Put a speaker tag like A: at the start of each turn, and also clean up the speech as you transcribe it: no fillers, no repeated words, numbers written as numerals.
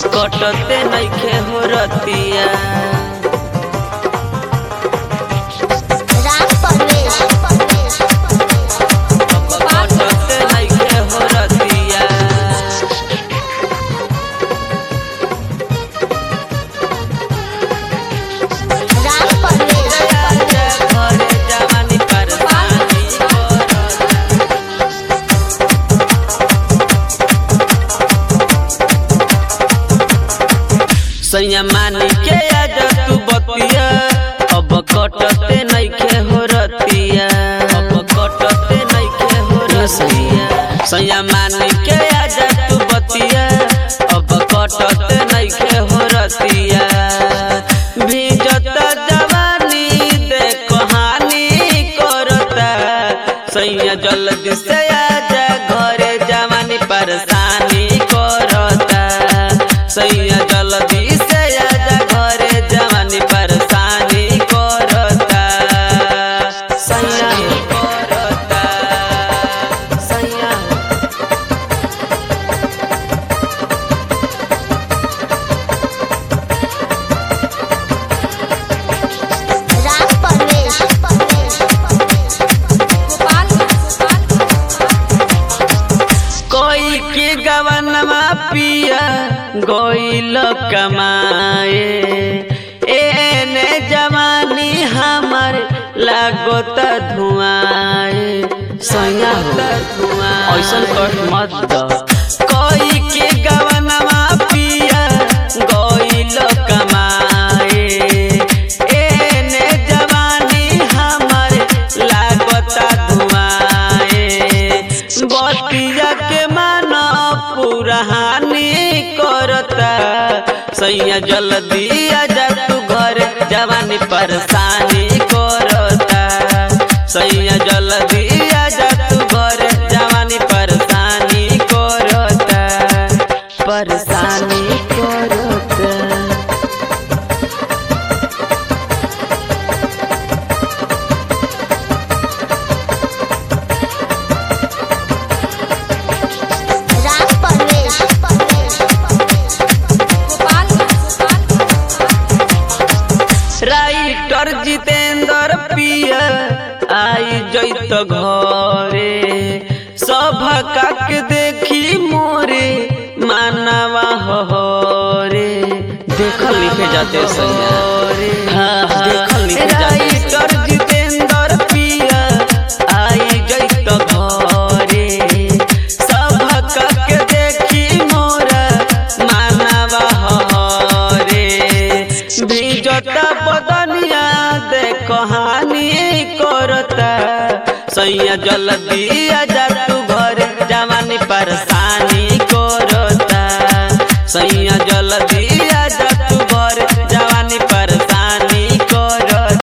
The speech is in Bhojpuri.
A: कटते नइखे हो रतिया कटते नइखे हो रतिया सैया मानी के आज तू बतिया अब कटते नइखे हो रतिया अब कटते नइखे हो रतिया सैया मानी के आज तू बतिया अब कटते नइखे हो रतिया भीजता जवानी दे कहानी करता सैया जल्दी से आजा घरे जवानी परेशानी करता सैया जल्दी गवनमा पिया गोइल कमाए एने जवानी हमर लागत धुआए सैया धुआं ऐसन कट मत द कोई के गवनमा पिया गोइल कमाए एने जवानी हमर लागत धुआए बतिया के पुरहानी करता सैया जल्दी आजा तू घर जवानी परेशानी करता सैया जल्दी आजा तू घर जवानी परेशानी करता परेशानी करता राइटर जितेंद्र पिया आई जैत घरे सभा के देखी मोरे मानवा हो रे देखल लिखे जाते सैया हाँ देखल लिखे जाते राइटर जितेंद्र पिया आई जैत घरे सभा के देखी मोरा मानवा हो रे भीजता बदनिया दे कहानी करता सैया जल्दी आजा तू घर जवानी परेशानी करता सैया जल्दी